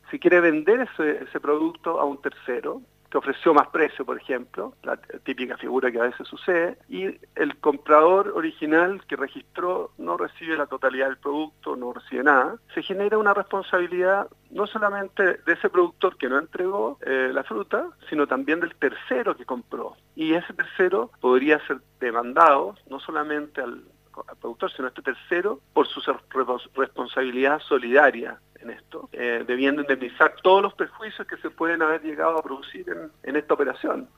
si quiere vender ese producto a un tercero, que ofreció más precio, por ejemplo, la típica figura que a veces sucede, y el comprador original que registró no recibe la totalidad del producto, no recibe nada, se genera una responsabilidad no solamente de ese productor que no entregó la fruta, sino también del tercero que compró. Y ese tercero podría ser demandado no solamente al productor, sino a este tercero por su responsabilidad solidaria en esto, debiendo indemnizar todos los perjuicios que se pueden haber llegado a producir en esta operación.